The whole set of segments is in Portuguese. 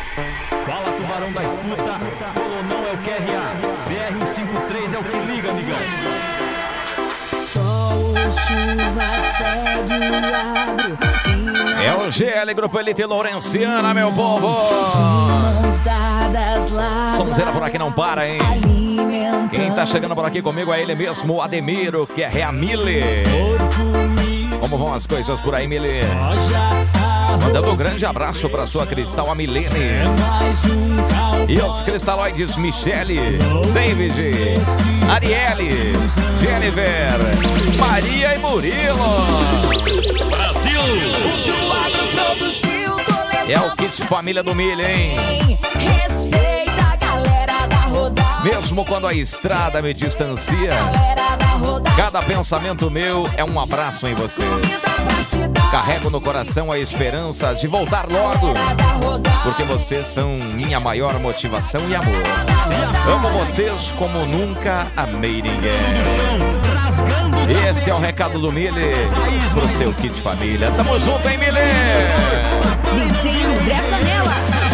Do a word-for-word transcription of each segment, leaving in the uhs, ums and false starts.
Fala, tubarão da escuta, Colonão é o Q R A, B R cento e cinquenta e três é o que liga, amigão. Sol, chuva, segue o agro. É o G L Grupo Elite Lourenciana, meu povo. Sonzeira por aqui não para, hein? Quem tá chegando por aqui comigo é ele mesmo, o Ademiro, que é a Mili. Como vão as coisas por aí, Mili? Mandando um grande abraço pra sua Cristal, a Milene. E os cristaloides Michele, David, Arielle, Jennifer, Maria e Murilo. Brasil! É o kit família do milho, hein? Respeita a galera da rodagem. Mesmo quando a estrada me distancia, cada pensamento meu é um abraço em vocês. Carrego no coração a esperança de voltar logo, porque vocês são minha maior motivação e amor. Amo vocês como nunca amei ninguém. Esse é o recado do Mili pro seu kit família. Tamo junto, hein, Mili? D J André Zanella.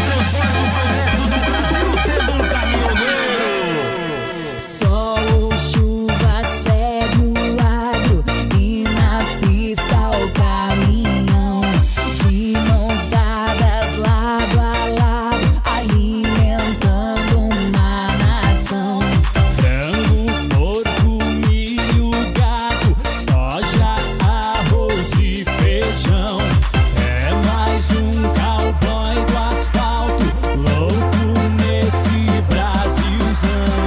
Sol, chuva, segue o agro. E na pista o caminhão. De mãos dadas, lado a lado, alimentando uma nação. Frango, porco, milho, gado, soja, arroz e feijão. É mais um cowboy do asfalto, louco nesse Brasilzão.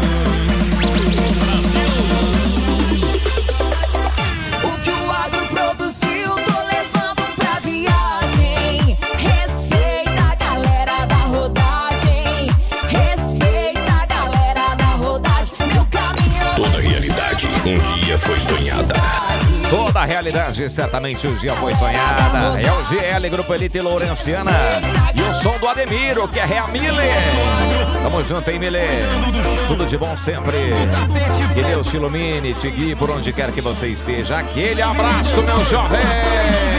O que o agro produziu, tô levando pra viagem. Respeita a galera da rodagem. Respeita a galera da rodagem. Meu caminhão. Toda realidade um dia foi sonhada. Toda a realidade certamente um dia foi sonhada. É o G L Grupo Elite Lourenciana. E o som do Ademiro, que é a Mili. Tamo junto, hein, Mili? Tudo de bom sempre. Que Deus te ilumine, te guie por onde quer que você esteja. Aquele abraço, meu jovem.